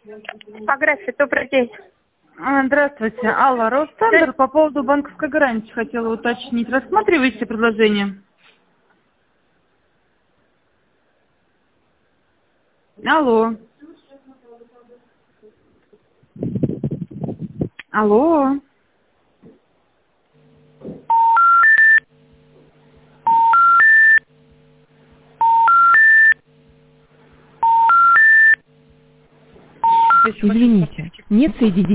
Типография, добрый день. Здравствуйте, Алла, Росстандартпо поводу банковской гарантии хотела уточнить. Рассматриваете предложение? Алло. Алло. Извините, нет соединения.